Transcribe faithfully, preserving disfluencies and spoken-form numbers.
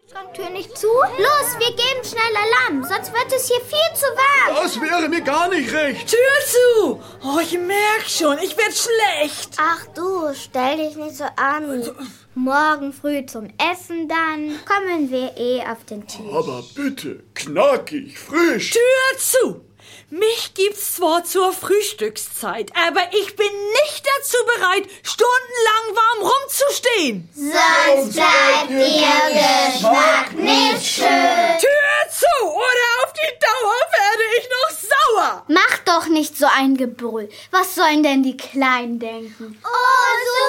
Kommt Tür nicht zu? Los, wir geben schnell Alarm, sonst wird es hier viel zu warm. Das wäre mir gar nicht recht. Tür zu! Oh, ich merk schon, ich werd schlecht. Ach du, stell dich nicht so an. Morgen früh zum Essen dann kommen wir eh auf den Tisch. Aber bitte, knackig, frisch. Tür zu! Mich gibt's zwar zur Frühstückszeit, aber ich bin nicht dazu bereit, stundenlang warm rumzustehen. Sonst bleibt Ihr Geschmack nicht schön. Tür zu, oder auf die Dauer werde ich noch sauer. Mach doch nicht so ein Gebrüll. Was sollen denn die Kleinen denken? Oh,